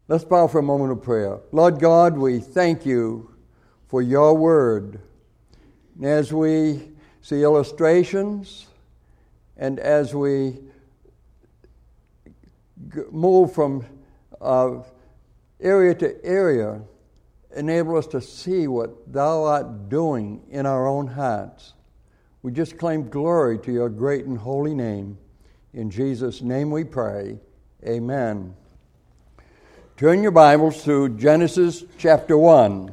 Let's bow for a moment of prayer. Lord God, we thank you for your word. And as we see illustrations and as we move from area to area, enable us to see what thou art doing in our own hearts. We just claim glory to your great and holy name. In Jesus' name we pray. Amen. Turn your Bibles to Genesis chapter 1.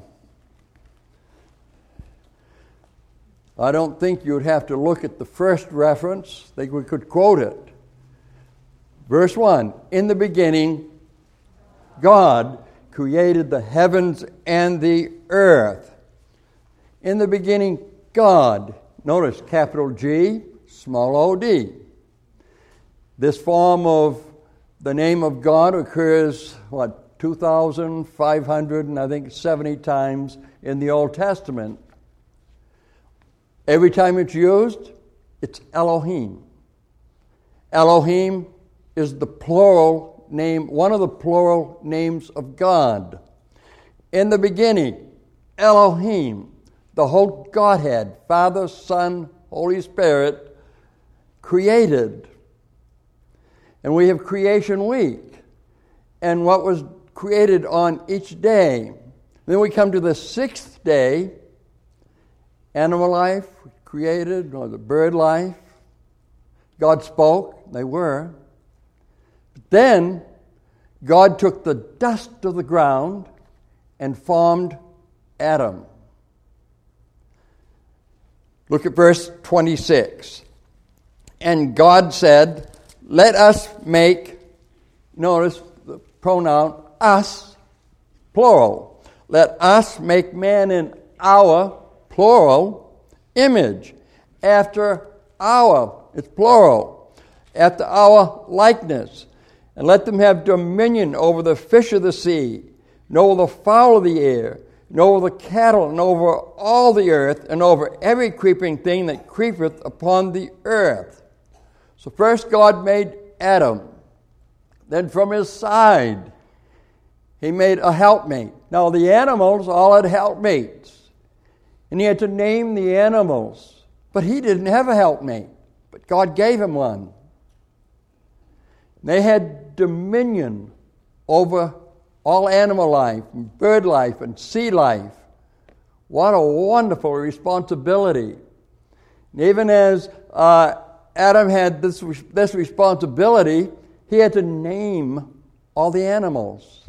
I don't think you'd have to look at the first reference. I think we could quote it. Verse 1, in the beginning, God created the heavens and the earth. In the beginning, God. Notice capital G, small o-d. This form of the name of God occurs, 2,570 times in the Old Testament. Every time it's used, it's Elohim. Elohim is the plural name, one of the plural names of God. In the beginning, Elohim, the whole Godhead, Father, Son, Holy Spirit, created. And we have Creation Week, and what was created on each day. Then we come to the sixth day, animal life created, or the bird life. God spoke, they were. But then God took the dust of the ground and formed Adam. Look at verse 26. And God said, let us make, notice the pronoun us, plural. Let us make man in our, plural, image. After our, it's plural. After our likeness. And let them have dominion over the fish of the sea, and over the fowl of the air, and over the cattle, and over all the earth, and over every creeping thing that creepeth upon the earth. So first God made Adam. Then from his side, he made a helpmate. Now the animals all had helpmates. And he had to name the animals. But he didn't have a helpmate. But God gave him one. They had dominion over all animal life, and bird life, and sea life. What a wonderful responsibility. And even as Adam had this responsibility, he had to name all the animals.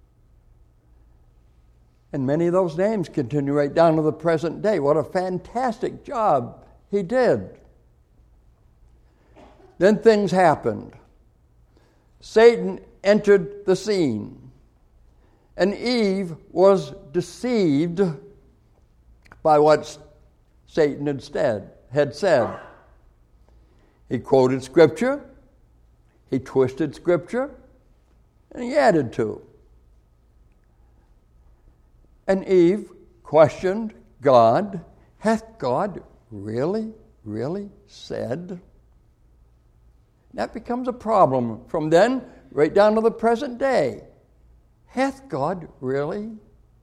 And many of those names continue right down to the present day. What a fantastic job he did. Then things happened. Satan entered the scene. And Eve was deceived by what Satan had said. He quoted Scripture, he twisted Scripture, and he added to. And Eve questioned God, hath God really said? That becomes a problem from then right down to the present day. Hath God really?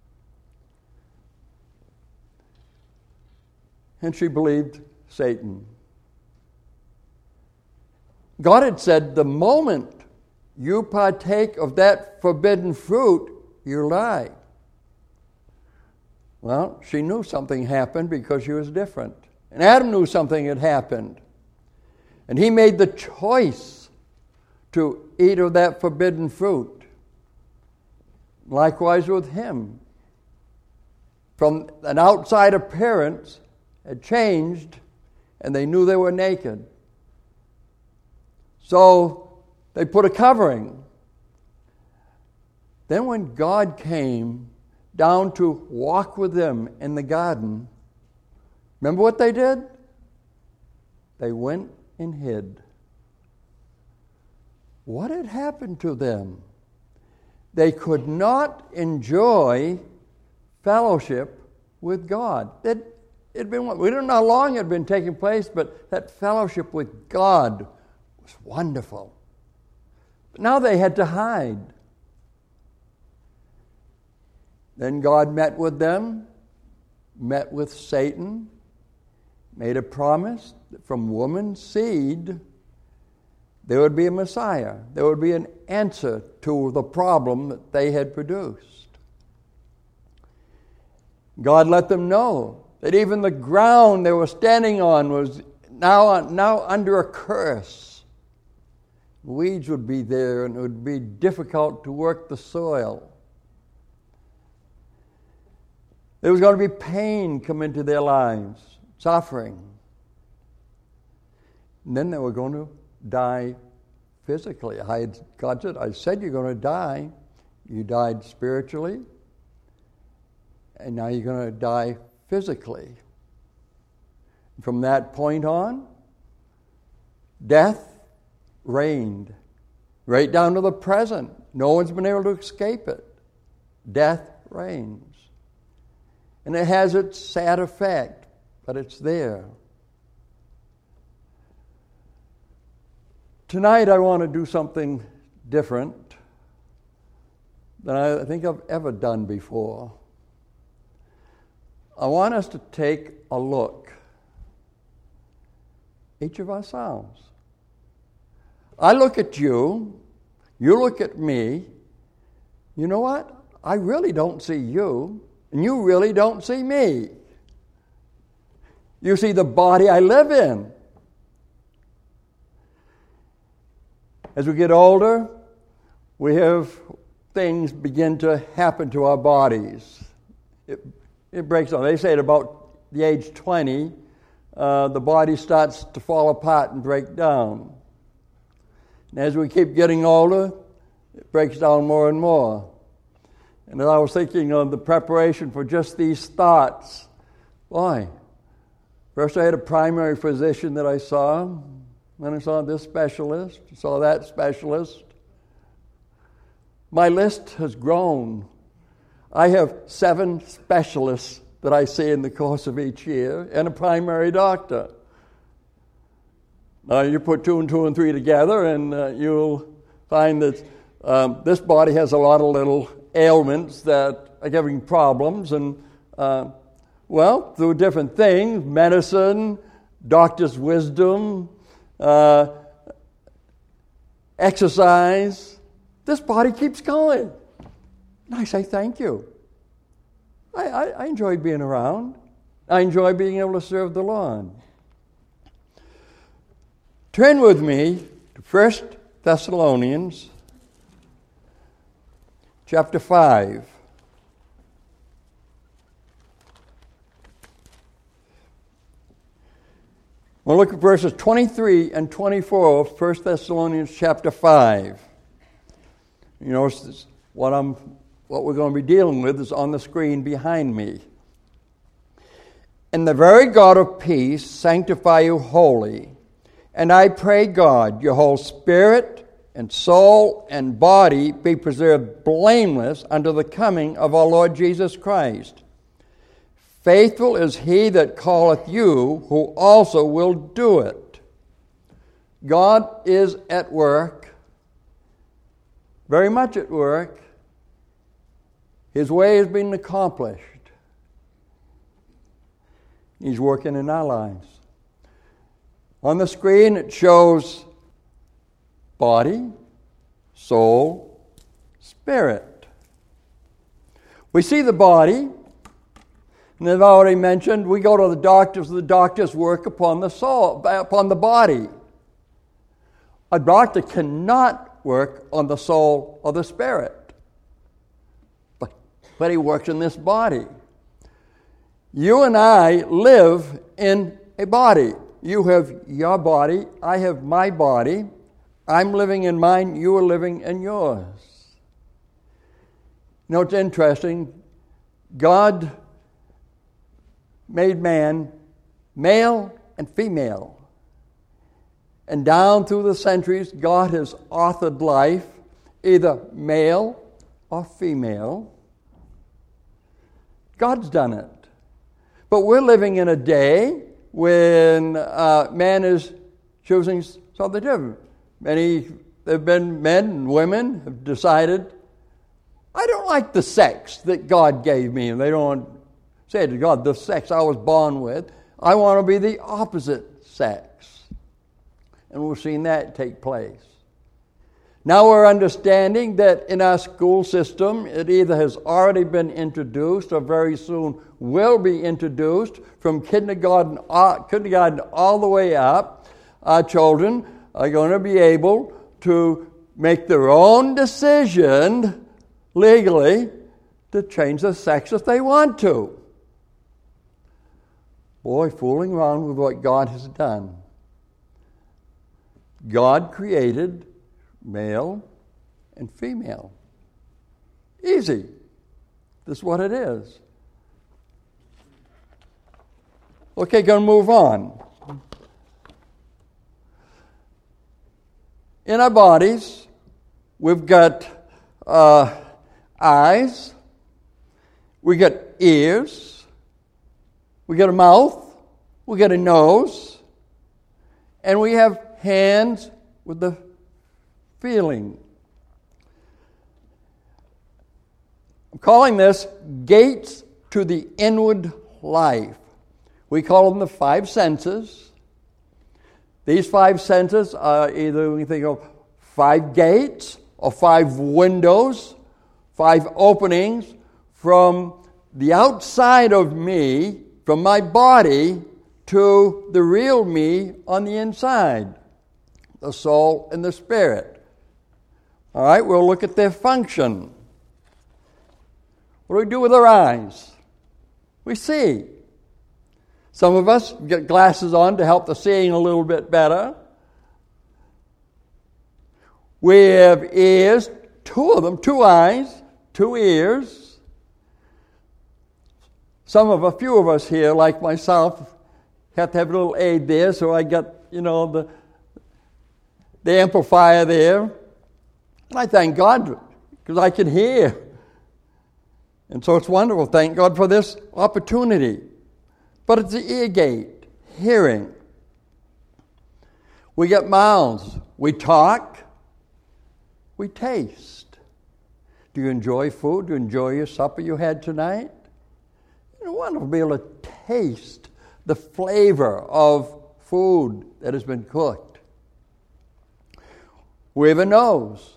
And she believed Satan. God had said, the moment you partake of that forbidden fruit, you'll die. Well, she knew something happened because she was different. And Adam knew something had happened. And he made the choice to eat of that forbidden fruit. Likewise with him. From an outside appearance had changed, and they knew they were naked. So they put a covering. Then when God came down to walk with them in the garden, remember what they did? They went and hid. What had happened to them? They could not enjoy fellowship with God. We don't know how long it had been taking place, but that fellowship with God was wonderful. But now they had to hide. Then God met with them, met with Satan, made a promise that from woman's seed there would be a Messiah. There would be an answer to the problem that they had produced. God let them know that even the ground they were standing on was now under a curse. Weeds would be there, and it would be difficult to work the soil. There was going to be pain come into their lives, suffering. And then they were going to die physically. God said, I said you're going to die. You died spiritually, and now you're going to die physically. From that point on, death reigned right down to the present. No one's been able to escape it. Death reigns. And it has its sad effect, but it's there. Tonight I want to do something different than I think I've ever done before. I want us to take a look, each of ourselves. I look at you, you look at me. You know what? I really don't see you, and you really don't see me. You see the body I live in. As we get older, we have things begin to happen to our bodies. It breaks down. They say at about the age 20, the body starts to fall apart and break down. And as we keep getting older, it breaks down more and more. And as I was thinking of the preparation for just these thoughts, boy, first I had a primary physician that I saw, then I saw this specialist, saw that specialist. My list has grown. I have 7 specialists that I see in the course of each year, and a primary doctor. Now you put 2 and 2 and 3 together, and you'll find that this body has a lot of little ailments that are giving problems, and through different things, medicine, doctor's wisdom, exercise, this body keeps going. And I say thank you. I enjoy being around. I enjoy being able to serve the Lord. Turn with me to 1 Thessalonians chapter 5. We'll look at verses 23 and 24 of 1 Thessalonians chapter 5. You notice what we're going to be dealing with is on the screen behind me. And the very God of peace sanctify you wholly. And I pray God, your whole spirit and soul and body be preserved blameless unto the coming of our Lord Jesus Christ. Faithful is he that calleth you, who also will do it. God is at work, very much at work. His way has been accomplished. He's working in our lives. On the screen it shows body, soul, spirit. We see the body, and as I've already mentioned, we go to the doctors work upon the soul, upon the body. A doctor cannot work on the soul or the spirit. But he works in this body. You and I live in a body. You have your body, I have my body. I'm living in mine, you are living in yours. You know, it's interesting. God made man male and female. And down through the centuries, God has authored life either male or female. God's done it. But we're living in a day when man is choosing something different. There have been men and women have decided, I don't like the sex that God gave me. And they don't say to God, the sex I was born with. I want to be the opposite sex. And we've seen that take place. Now we're understanding that in our school system, it either has already been introduced or very soon will be introduced from kindergarten all the way up. Our children are going to be able to make their own decision legally to change the sex if they want to. Boy, fooling around with what God has done. God created male and female. Easy. This is what it is. Okay, going to move on. In our bodies, we've got eyes, we got ears, we got a mouth, we got a nose, and we have hands with the feeling. I'm calling this gates to the inward life. We call them the five senses. These five senses are either, we think of 5 gates or 5 windows, 5 openings from the outside of me, from my body, to the real me on the inside, the soul and the spirit. All right, we'll look at their function. What do we do with our eyes? We see. Some of us get glasses on to help the seeing a little bit better. We have ears, 2 of them, 2 eyes, 2 ears. A few of us here, like myself, have to have a little aid there, so I got, the amplifier there. And I thank God because I can hear. And so it's wonderful. Thank God for this opportunity. But it's the ear gate, hearing. We get mouths. We talk. We taste. Do you enjoy food? Do you enjoy your supper you had tonight? It's wonderful to be able to taste the flavor of food that has been cooked. We have a nose.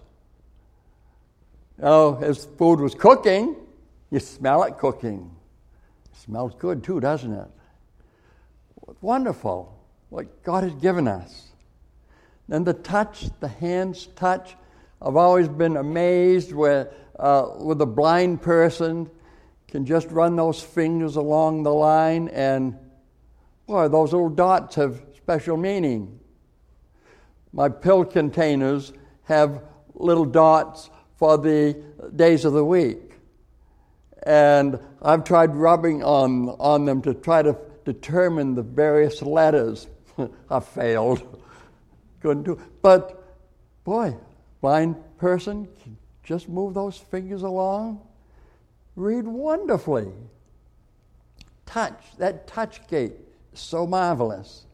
As food was cooking, you smell it cooking. It smells good too, doesn't it? Wonderful, what God has given us. And the touch, the hands touch. I've always been amazed with a blind person can just run those fingers along the line, and boy, those little dots have special meaning. My pill containers have little dots for the days of the week. And I've tried rubbing on them to try to determine the various letters. I failed. Couldn't do it. But, boy, blind person can just move those fingers along. Read wonderfully. Touch, that touch gate is so marvelous.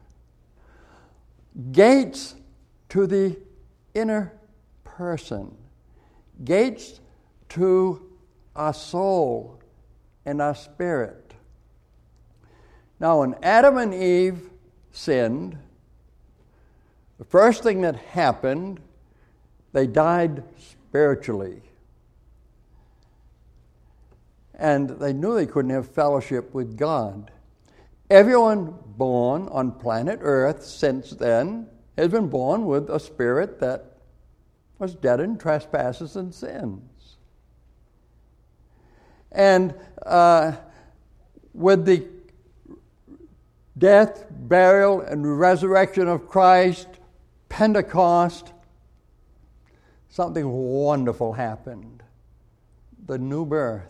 Gates to the inner person. Gates to our soul and our spirit. Now, when Adam and Eve sinned, the first thing that happened, they died spiritually. And they knew they couldn't have fellowship with God. Everyone born on planet Earth since then has been born with a spirit that was dead in trespasses and sins. And with the death, burial, and resurrection of Christ, Pentecost, something wonderful happened. The new birth.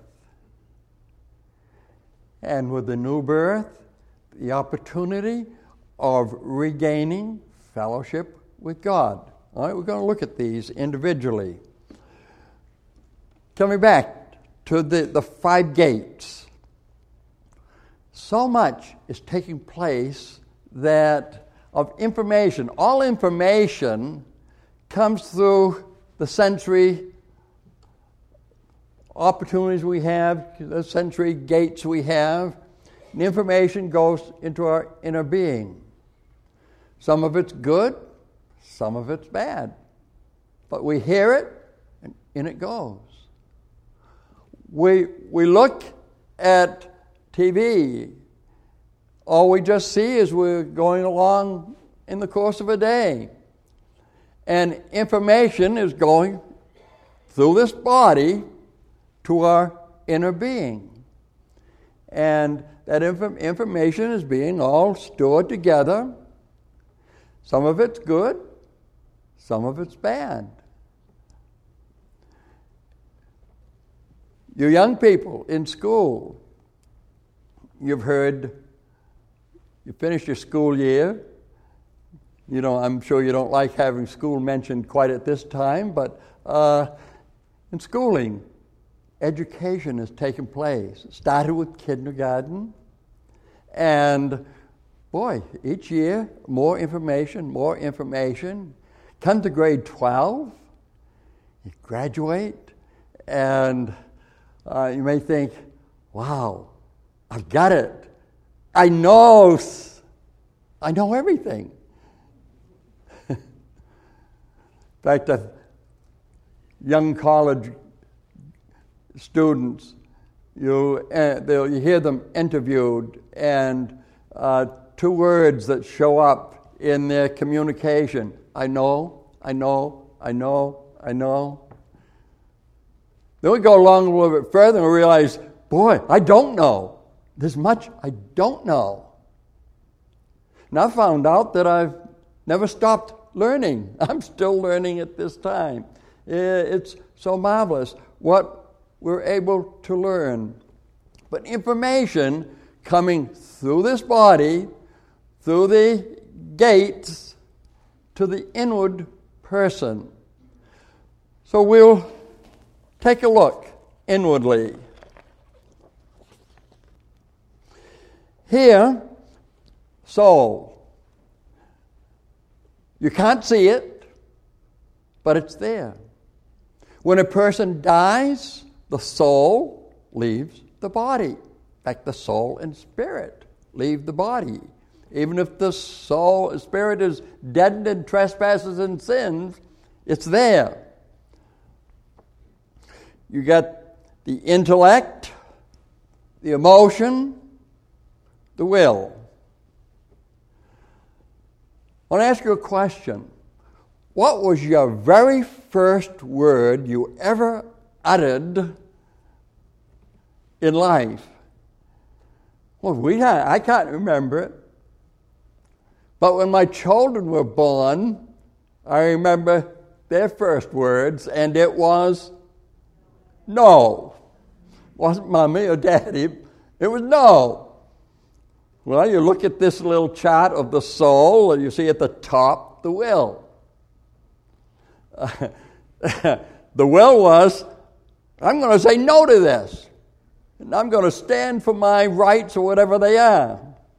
And with the new birth, the opportunity of regaining fellowship with God. All right, we're going to look at these individually. Coming back to the 5 gates. So much is taking place that of information. All information comes through the sensory opportunities we have, the sensory gates we have, and information goes into our inner being. Some of it's good, some of it's bad. But we hear it, and in it goes. We look at TV. All we just see is we're going along in the course of a day. And information is going through this body to our inner being. And that information is being all stored together. Some of it's good, some of it's bad. You young people in school, you've heard, you finished your school year. You know, I'm sure you don't like having school mentioned quite at this time, but in schooling, education has taken place. It started with kindergarten, and boy, each year, more information. Come to grade 12, you graduate, and you may think, wow, I've got it. I know everything. In fact, young college students, you hear them interviewed, and 2 words that show up in their communication: I know. Then we go along a little bit further and we realize, boy, I don't know. There's much I don't know. And I found out that I've never stopped learning. I'm still learning at this time. It's so marvelous what we're able to learn. But information coming through this body, through the gates, to the inward person. So we'll take a look inwardly. Here, soul. You can't see it, but it's there. When a person dies, the soul leaves the body. In fact, the soul and spirit leave the body. Even if the spirit is deadened in trespasses and sins, it's there. You got the intellect, the emotion, the will. I want to ask you a question. What was your very first word you ever uttered in life? Well, I can't remember it. But when my children were born, I remember their first words, and it was no. It wasn't mommy or daddy. It was no. Well, you look at this little chart of the soul, and you see at the top the will. The will was, I'm going to say no to this. And I'm going to stand for my rights or whatever they are.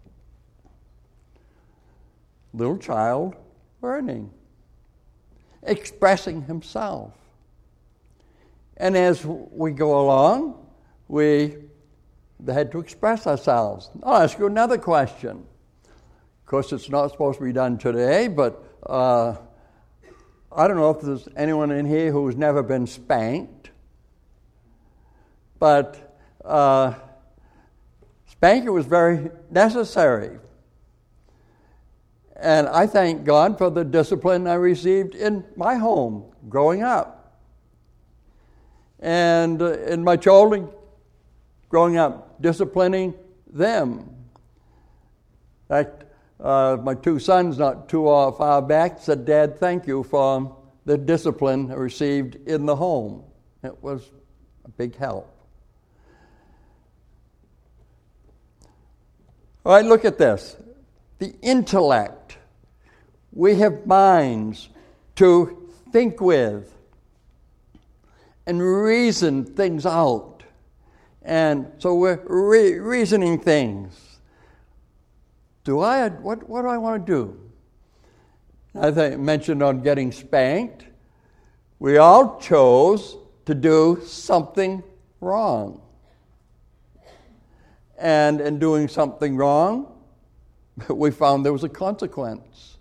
Little child learning, expressing himself. And as we go along, we had to express ourselves. I'll ask you another question. Of course, it's not supposed to be done today, but I don't know if there's anyone in here who's never been spanked. But spanking was very necessary. And I thank God for the discipline I received in my home growing up. And in my children growing up, disciplining them. In fact, my 2 sons not too far back said, Dad, thank you for the discipline I received in the home. It was a big help. All right, look at this. The intellect. We have minds to think with and reason things out. And so we're reasoning things. What do I want to do? I think I mentioned on getting spanked. We all chose to do something wrong. And in doing something wrong, we found there was a consequence.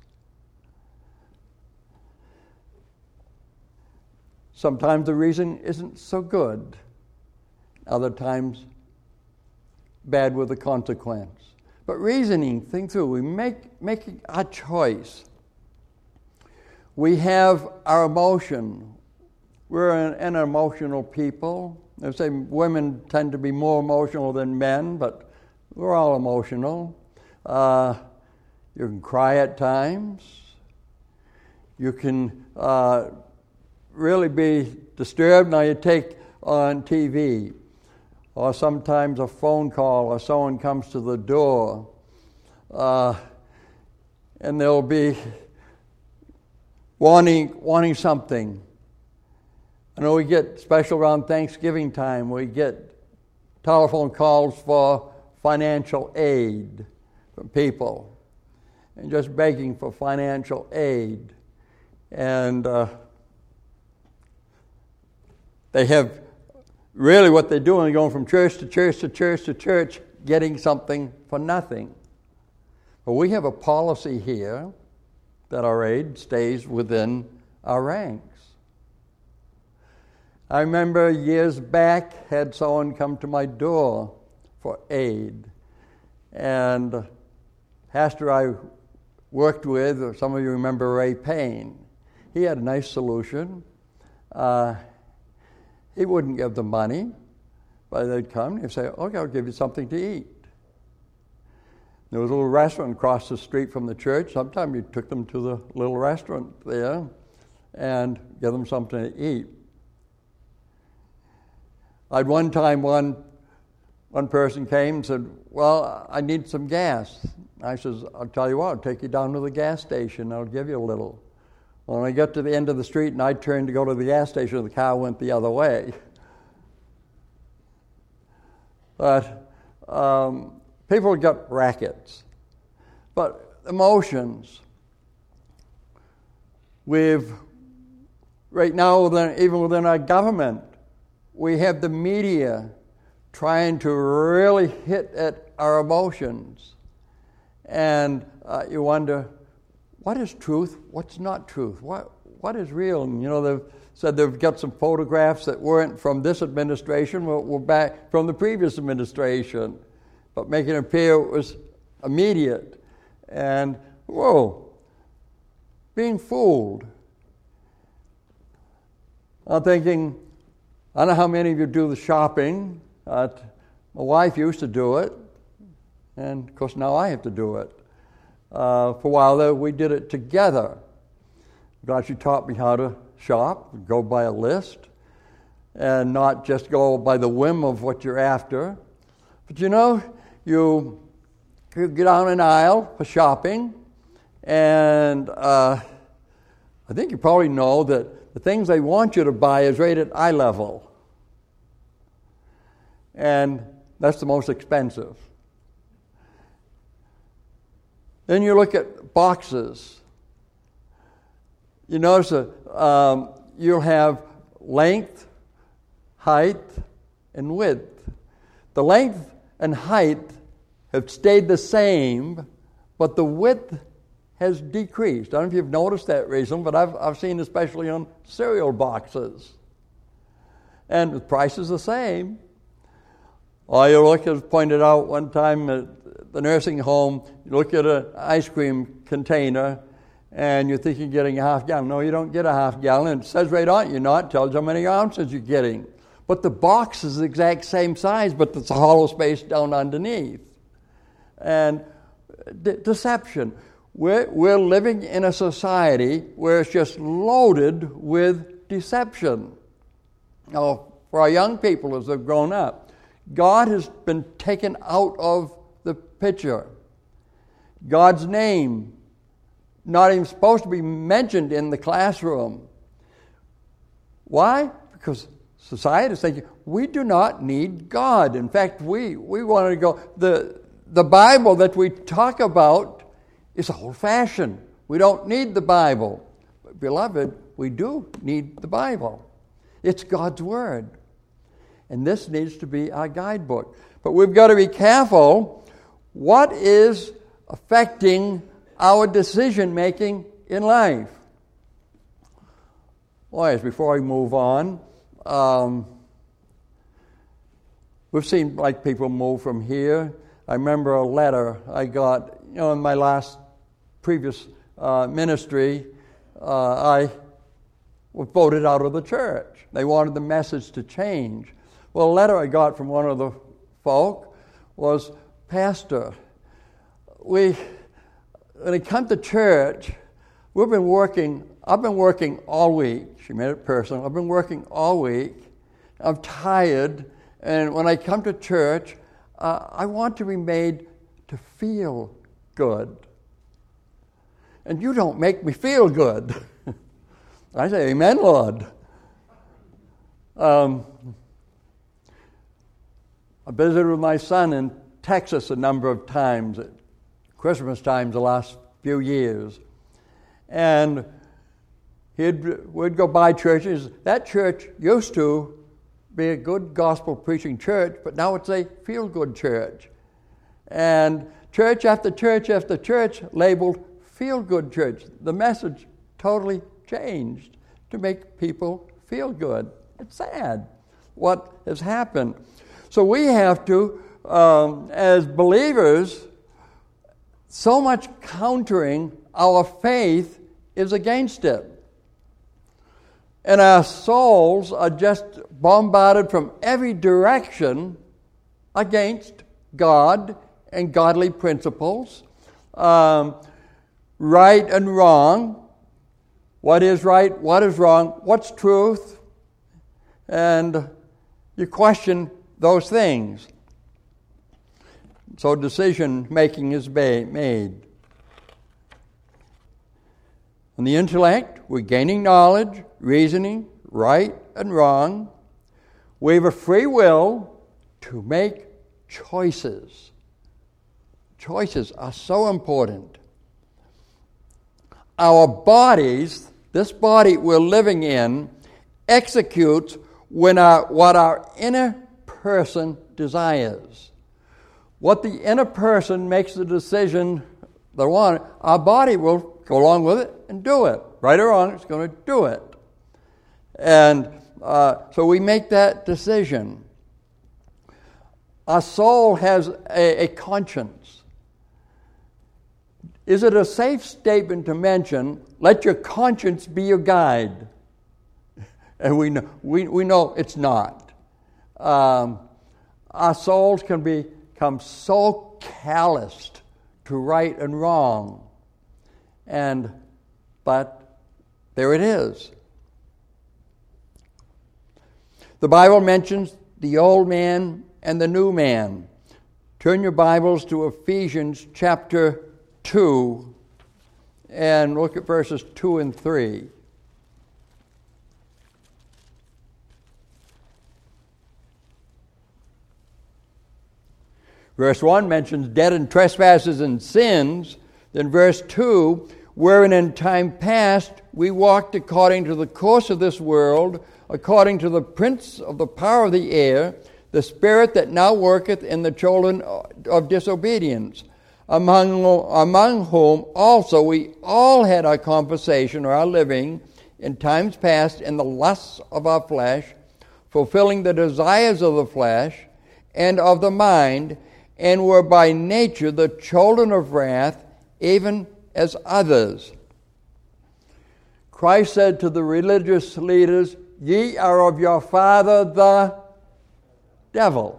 Sometimes the reason isn't so good. Other times, bad with the consequence. But reasoning, think through, we making a choice. We have our emotion. We're an emotional people. They say women tend to be more emotional than men, but we're all emotional. You can cry at times. You can really be disturbed. Now you take on TV, or sometimes a phone call, or someone comes to the door, and they'll be wanting something. I know we get, special around Thanksgiving time, we get telephone calls for financial aid from people, and just begging for financial aid. And they have, really what they're doing, going from church to church to church to church, getting something for nothing. But we have a policy here that our aid stays within our ranks. I remember years back, had someone come to my door for aid. And pastor I worked with, or some of you remember Ray Payne, he had a nice solution. He wouldn't give them money, but they'd come and he'd say, okay, I'll give you something to eat. There was a little restaurant across the street from the church. Sometimes you took them to the little restaurant there and give them something to eat. I'd one time, one person came and said, well, I need some gas. I says, I'll tell you what, I'll take you down to the gas station. I'll give you a little. When I got to the end of the street and I turned to go to the gas station, the car went the other way. But people got rackets. But emotions, right now, even within our government, we have the media trying to really hit at our emotions. And you wonder, what is truth? What's not truth? What is real? And, they've said they've got some photographs that weren't from this administration, were back from the previous administration, but making it appear it was immediate. And, whoa, being fooled. I'm thinking, I don't know how many of you do the shopping. My wife used to do it, and of course now I have to do it. For a while there, we did it together. God, she taught me how to shop, go by a list, and not just go by the whim of what you're after. But you get down an aisle for shopping, and I think you probably know that the things they want you to buy is rated eye level. And that's the most expensive. Then you look at boxes. You notice that you'll have length, height, and width. The length and height have stayed the same, but the width has decreased. I don't know if you've noticed that recently, but I've seen especially on cereal boxes. And the price is the same. Or you look, as pointed out one time at the nursing home, you look at an ice cream container, and you think you're getting a half gallon. No, you don't get a half gallon. It says right on it, it tells you how many ounces you're getting. But the box is the exact same size, but it's a hollow space down underneath. And deception. We're living in a society where it's just loaded with deception. Now, for our young people as they've grown up, God has been taken out of the picture. God's name not even supposed to be mentioned in the classroom. Why? Because society is thinking, we do not need God. In fact, we want to go, the Bible that we talk about is old-fashioned. We don't need the Bible. But beloved, we do need the Bible. It's God's Word. And this needs to be our guidebook. But we've got to be careful. What is affecting our decision-making in life? Boys, before I move on, we've seen like people move from here. I remember a letter I got, in my previous ministry. I was voted out of the church. They wanted the message to change. Well, a letter I got from one of the folk was, Pastor, when it comes to church, I've been working all week. She made it personal. I've been working all week. I'm tired. And when I come to church, I want to be made to feel good. And you don't make me feel good. I say, amen, Lord. I visited with my son in Texas a number of times, at Christmas times the last few years. And we'd go by churches. That church used to be a good gospel preaching church, but now it's a feel-good church. And church after church after church labeled feel-good church. The message totally changed to make people feel good. It's sad what has happened. So we have to, as believers, so much countering our faith is against it. And our souls are just bombarded from every direction against God and godly principles. Right and wrong. What is right? What is wrong? What's truth? And you question those things. So decision making is made. On the intellect, we're gaining knowledge, reasoning, right and wrong. We have a free will to make choices. Choices are so important. Our bodies, this body we're living in, executes what our inner person desires. What the inner person makes the decision they want, our body will go along with it and do it. Right or wrong, it's going to do it. And so we make that decision. Our soul has a conscience. Is it a safe statement to mention, let your conscience be your guide? And we know it's not. Our souls can become so calloused to right and wrong. But there it is. The Bible mentions the old man and the new man. Turn your Bibles to Ephesians chapter 2 and look at verses 2 and 3. Verse 1 mentions dead in trespasses and sins. Then verse 2, wherein in time past we walked according to the course of this world, according to the prince of the power of the air, the spirit that now worketh in the children of disobedience, among whom also we all had our conversation or our living in times past in the lusts of our flesh, fulfilling the desires of the flesh and of the mind, and were by nature the children of wrath, even as others. Christ said to the religious leaders, ye are of your father the devil.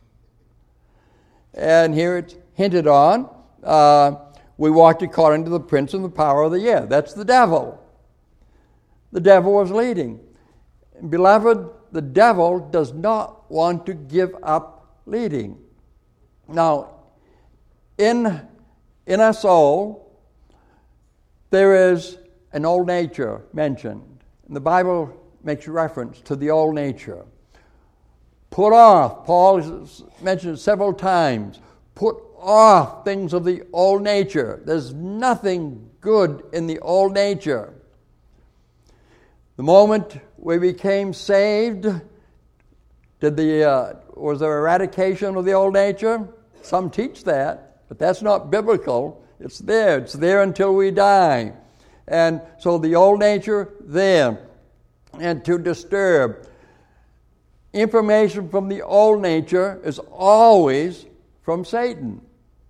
And here it's hinted on, we walked according to the prince and the power of the air. That's the devil. The devil was leading. And beloved, the devil does not want to give up leading. Now, in our soul, there is an old nature mentioned. And the Bible makes reference to the old nature. Put off, Paul has mentioned it several times, put off things of the old nature. There's nothing good in the old nature. The moment we became saved, Was there eradication of the old nature? Some teach that, but that's not biblical. It's there. It's there until we die. And so the old nature there. And to disturb. Information from the old nature is always from Satan.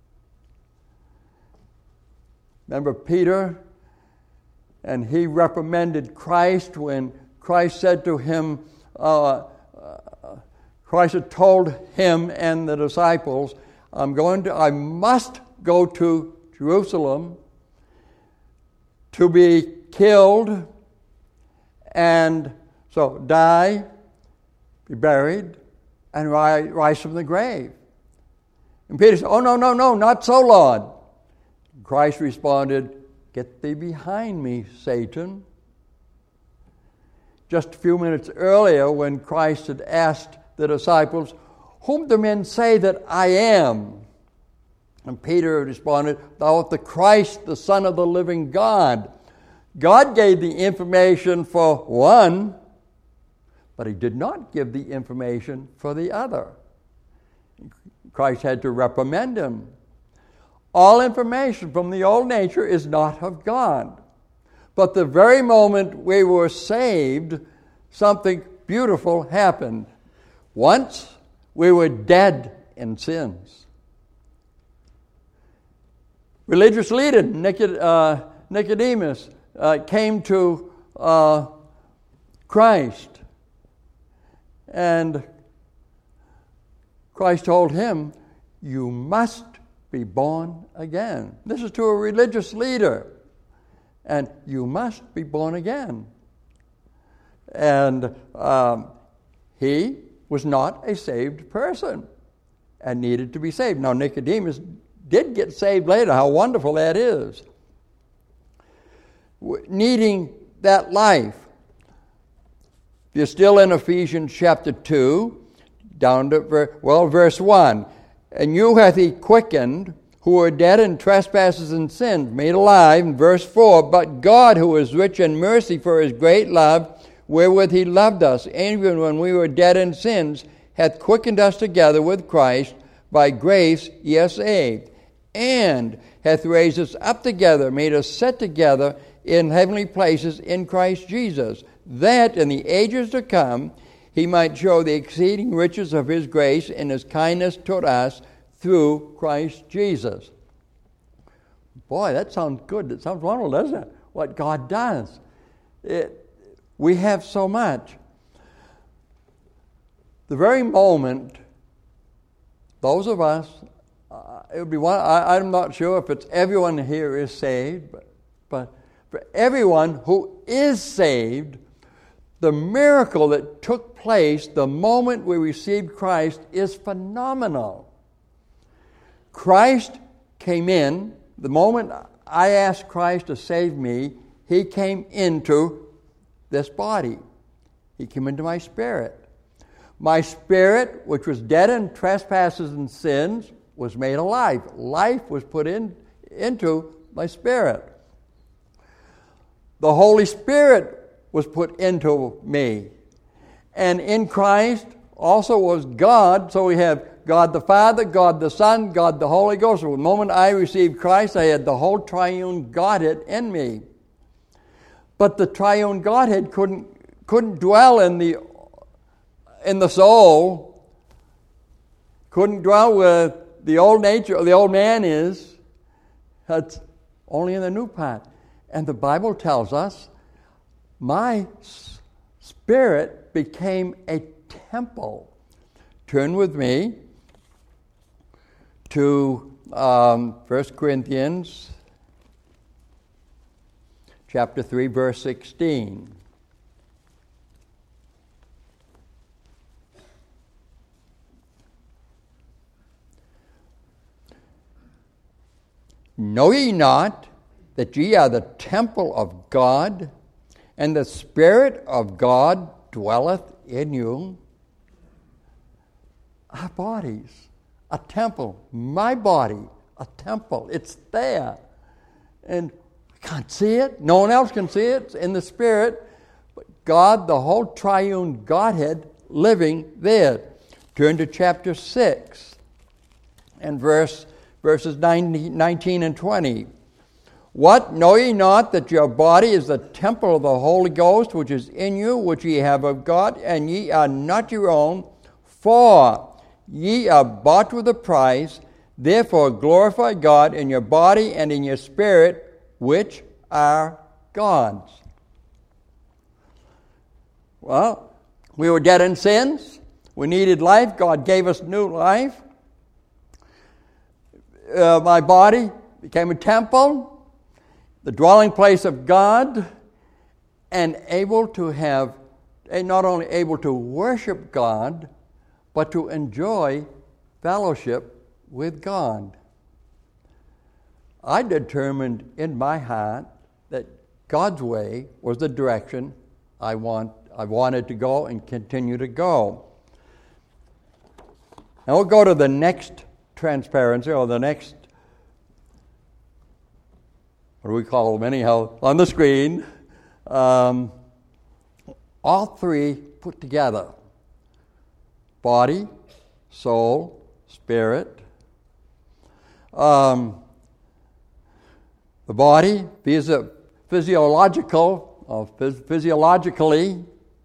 Remember Peter? And he reprimanded Christ when Christ said to him, Christ had told him and the disciples, I must go to Jerusalem to be killed and so die, be buried, and rise from the grave. And Peter said, no, not so, Lord. Christ responded, get thee behind me, Satan. Just a few minutes earlier, when Christ had asked the disciples, whom do men say that I am? And Peter responded, thou art the Christ, the Son of the living God. God gave the information for one, but he did not give the information for the other. Christ had to reprimand him. All information from the old nature is not of God. But the very moment we were saved, something beautiful happened. Once we were dead in sins. Religious leader Nicodemus came to Christ, and Christ told him, you must be born again. This is to a religious leader. And you must be born again. And he was not a saved person and needed to be saved. Now, Nicodemus did get saved later. How wonderful that is. Needing that life. If you're still in Ephesians chapter 2, down to verse 1. And you hath he quickened, who were dead in trespasses and sins, made alive, in verse 4, but God, who is rich in mercy for his great love, wherewith he loved us, even when we were dead in sins, hath quickened us together with Christ, by grace ye are saved, and hath raised us up together, made us sit together in heavenly places in Christ Jesus, that in the ages to come he might show the exceeding riches of his grace in his kindness toward us through Christ Jesus. Boy, that sounds good. It sounds wonderful, doesn't it? What God does. We have so much. The very moment, those of us, it would be one. I'm not sure if it's everyone here is saved, but for everyone who is saved, the miracle that took place the moment we received Christ is phenomenal. Christ came in. The moment I asked Christ to save me, he came into this body. He came into my spirit. My spirit, which was dead in trespasses and sins, was made alive. Life was put into my spirit. The Holy Spirit was put into me. And in Christ also was God. So we have God the Father, God the Son, God the Holy Ghost. So the moment I received Christ, I had the whole triune Godhead in me. But the triune Godhead couldn't dwell in the soul, couldn't dwell with the old nature, or the old man is. That's only in the new part. And the Bible tells us, my spirit became a temple. Turn with me to 1 Corinthians chapter 3, verse 16. Know ye not that ye are the temple of God, and the Spirit of God dwelleth in you? Our bodies, a temple. My body, a temple. It's there. And I can't see it. No one else can see it. It's in the Spirit. But God, the whole triune Godhead, living there. Turn to chapter 6 and verses 19 and 20. What? Know ye not that your body is the temple of the Holy Ghost, which is in you, which ye have of God, and ye are not your own? For ye are bought with a price. Therefore glorify God in your body and in your spirit, which are God's. Well, we were dead in sins. We needed life. God gave us new life. My body became a temple, the dwelling place of God, and able to have, not only able to worship God, but to enjoy fellowship with God. I determined in my heart that God's way was the direction I wanted to go and continue to go. Now we'll go to the next transparency, or the next, what do we call them anyhow, on the screen. All three put together. Body, soul, spirit. The body, physiologically,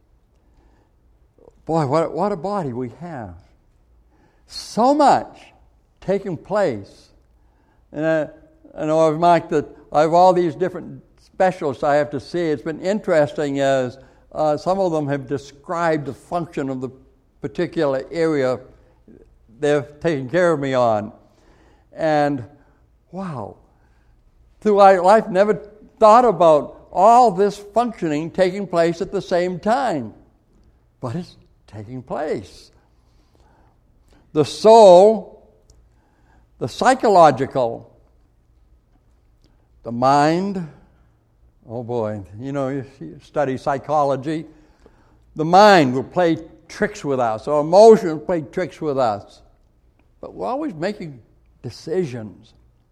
boy, what a body we have. So much taking place. And I know I've marked that I have all these different specialists I have to see. It's been interesting as some of them have described the function of the particular area they've taken care of me on. And wow, throughout life, never thought about all this functioning taking place at the same time. But it's taking place. The soul, the psychological, the mind, oh boy, you study psychology. The mind will play tricks with us. Our emotions will play tricks with us. But we're always making decisions.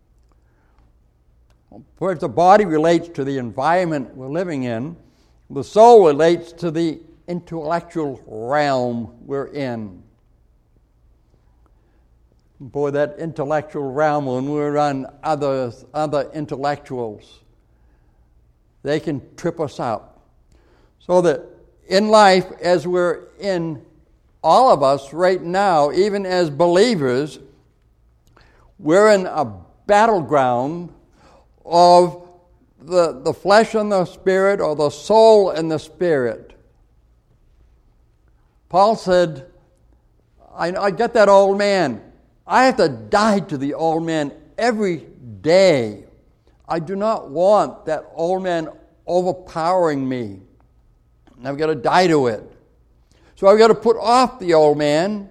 Whereas the body relates to the environment we're living in, the soul relates to the intellectual realm we're in. Boy, that intellectual realm, when we're around other intellectuals, they can trip us up. So that in life, as we're in, all of us right now, even as believers, we're in a battleground of the flesh and the spirit, or the soul and the spirit. Paul said, I get that old man. I have to die to the old man every day. I do not want that old man overpowering me. I've got to die to it. So I've got to put off the old man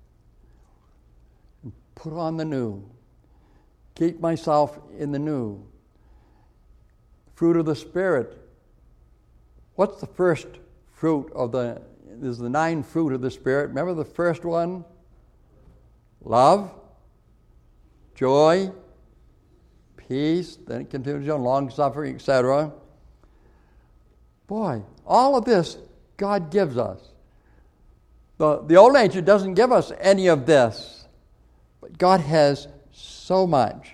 and put on the new. Keep myself in the new. Fruit of the Spirit. What's the first fruit of there's the 9 fruit of the Spirit. Remember the first one? Love, joy, peace, then it continues on, long-suffering, etc. Boy, all of this God gives us. The old nature doesn't give us any of this, but God has so much.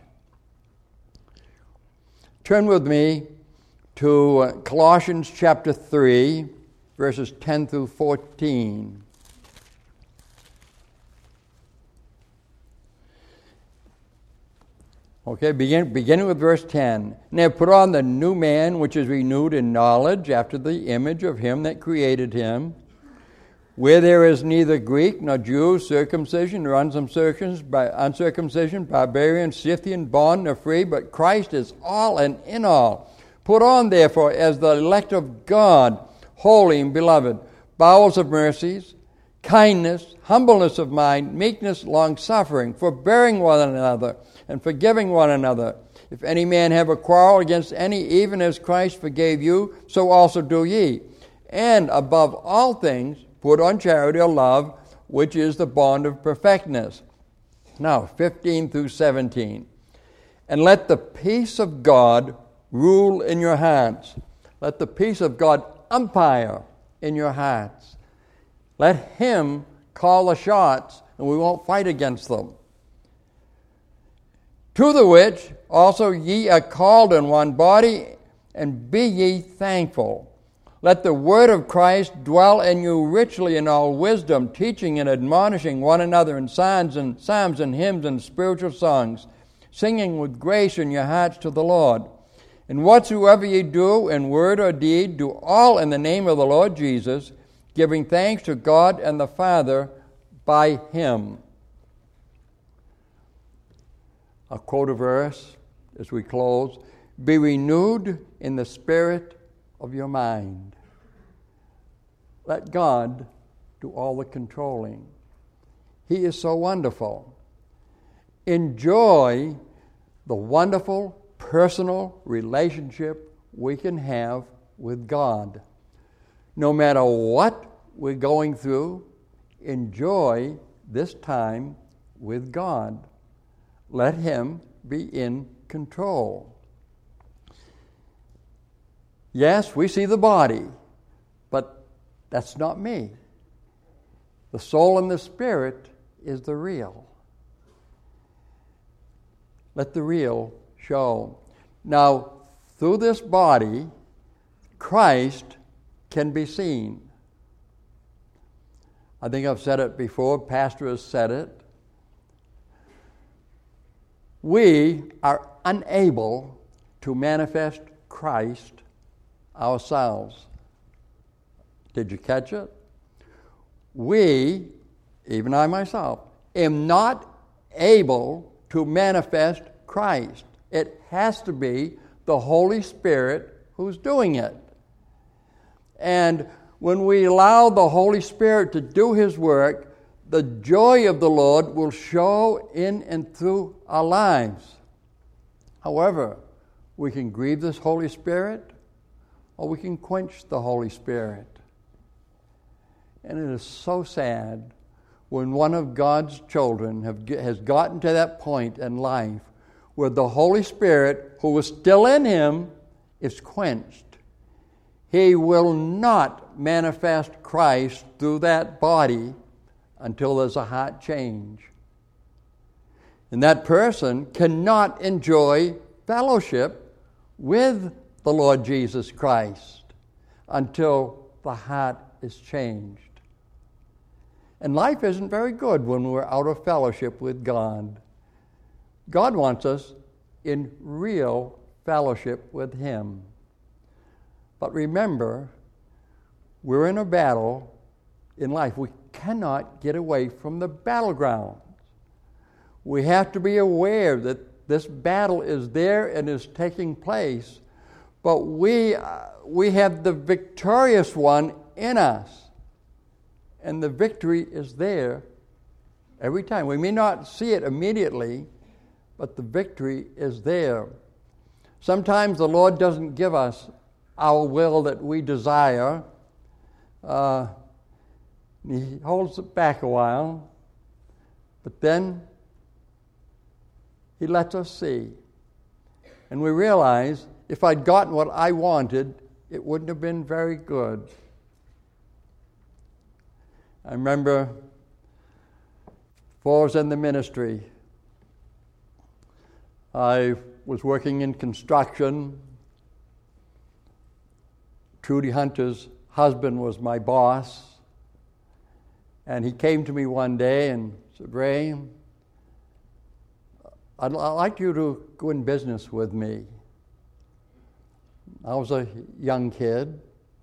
Turn with me to Colossians chapter 3, verses 10 through 14. Okay, beginning with verse 10. Now put on the new man, which is renewed in knowledge after the image of him that created him, where there is neither Greek nor Jew, circumcision nor uncircumcision, barbarian, Scythian, bond nor free, but Christ is all and in all. Put on, therefore, as the elect of God, holy and beloved, bowels of mercies, kindness, humbleness of mind, meekness, long-suffering, forbearing one another, and forgiving one another. If any man have a quarrel against any, even as Christ forgave you, so also do ye. And above all things, put on charity or love, which is the bond of perfectness. Now, 15 through 17. And let the peace of God rule in your hearts. Let the peace of God umpire in your hearts. Let Him call the shots, and we won't fight against them. To the which also ye are called in one body, and be ye thankful. Let the word of Christ dwell in you richly in all wisdom, teaching and admonishing one another in psalms and hymns and spiritual songs, singing with grace in your hearts to the Lord. And whatsoever ye do in word or deed, do all in the name of the Lord Jesus, giving thanks to God and the Father by Him. I'll quote a verse as we close. Be renewed in the spirit of your mind. Let God do all the controlling. He is so wonderful. Enjoy the wonderful personal relationship we can have with God. No matter what we're going through, enjoy this time with God. Let Him be in control. Yes, we see the body, but that's not me. The soul and the spirit is the real. Let the real show. Now, through this body, Christ can be seen. I think I've said it before, Pastor has said it. We are unable to manifest Christ ourselves. Did you catch it? We, even I myself, am not able to manifest Christ. It has to be the Holy Spirit who's doing it. And when we allow the Holy Spirit to do His work, the joy of the Lord will show in and through our lives. However, we can grieve this Holy Spirit, or we can quench the Holy Spirit. And it is so sad when one of God's children has gotten to that point in life where the Holy Spirit, who was still in him, is quenched. He will not manifest Christ through that body until there's a heart change. And that person cannot enjoy fellowship with the Lord Jesus Christ until the heart is changed. And life isn't very good when we're out of fellowship with God. God wants us in real fellowship with Him. But remember, we're in a battle in life. We cannot get away from the battlegrounds. We have to be aware that this battle is there and is taking place, but we have the victorious one in us, and the victory is there every time. We may not see it immediately, but the victory is there. Sometimes the Lord doesn't give us our will that we desire. He holds it back a while, but then He lets us see. And we realize if I'd gotten what I wanted, it wouldn't have been very good. I remember before I was in the ministry, I was working in construction. Trudy Hunter's husband was my boss. And he came to me one day and said, "Ray, I'd like you to go in business with me." I was a young kid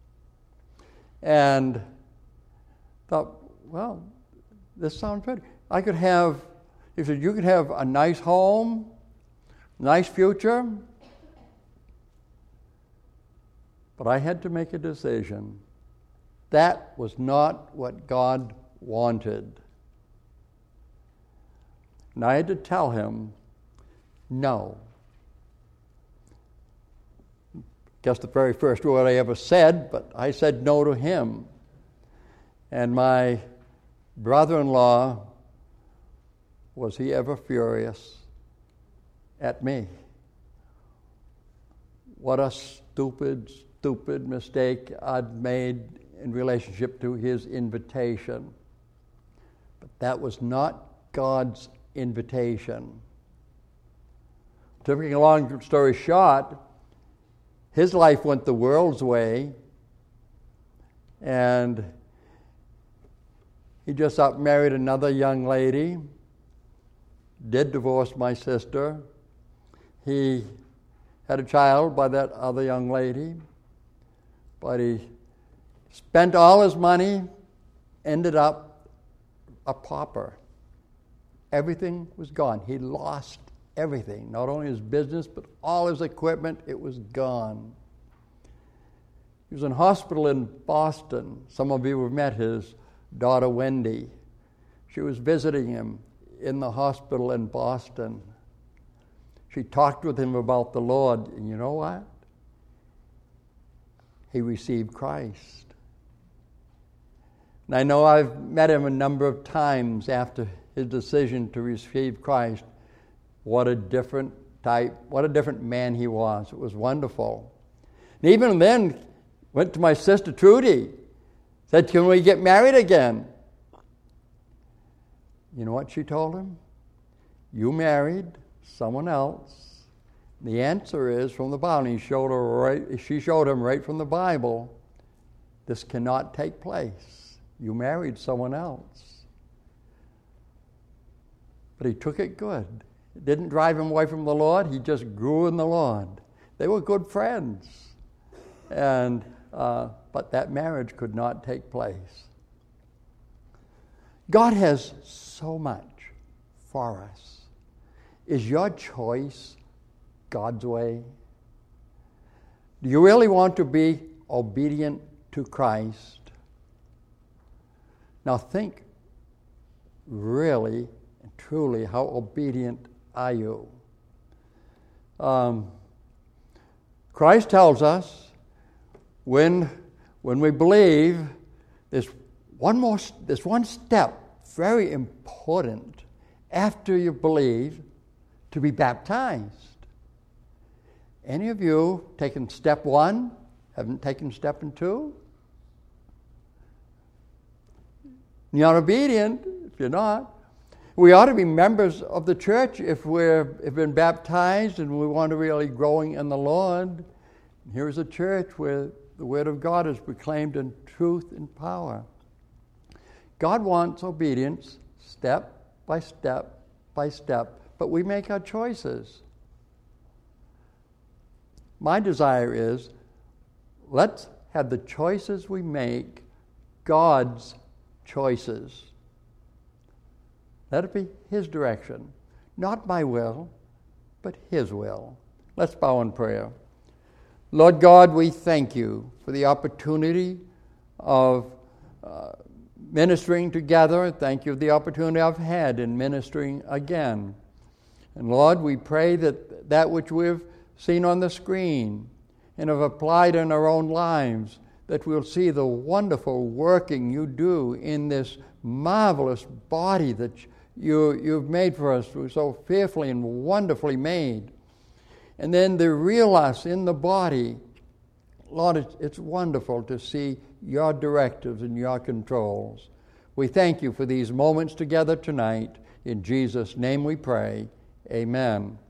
and thought, well, this sounds good. He said, you could have a nice home, nice future. But I had to make a decision. That was not what God wanted. And I had to tell him, no. Guess the very first word I ever said, but I said no to him. And my brother-in-law, was he ever furious at me? What a stupid mistake I'd made in relationship to his invitation. But that was not God's invitation. To make a long story short, his life went the world's way, and he just married another young lady, did divorce my sister. He had a child by that other young lady, but he spent all his money, ended up a pauper. Everything was gone. He lost everything, not only his business, but all his equipment. It was gone. He was in hospital in Boston. Some of you have met his daughter, Wendy. She was visiting him in the hospital in Boston. She talked with him about the Lord, and you know what? He received Christ. And I know I've met him a number of times after his decision to receive Christ. What a different man he was. It was wonderful. And even then, went to my sister Trudy, said, "Can we get married again?" You know what she told him? "You married someone else." The answer is from the Bible. She showed him right from the Bible, this cannot take place. You married someone else. But he took it good. It didn't drive him away from the Lord. He just grew in the Lord. They were good friends. And but that marriage could not take place. God has so much for us. Is your choice God's way? Do you really want to be obedient to Christ? Now think really and truly, how obedient are you? Christ tells us when we believe, there's one step very important after you believe, to be baptized. Any of you taken step 1? Haven't taken step 2? You're not obedient if you're not. We ought to be members of the church if we've been baptized and we want to really growing in the Lord. Here's a church where the Word of God is proclaimed in truth and power. God wants obedience step by step by step, but we make our choices. My desire is, let's have the choices we make God's choices. Let it be His direction, not my will, but His will. Let's bow in prayer. Lord God, we thank you for the opportunity of ministering together. Thank you for the opportunity I've had in ministering again. And Lord, we pray that which we've seen on the screen and have applied in our own lives, that we'll see the wonderful working you do in this marvelous body that you've made for us. We're so fearfully and wonderfully made. And then the real us in the body. Lord, it's wonderful to see your directives and your controls. We thank you for these moments together tonight. In Jesus' name we pray. Amen.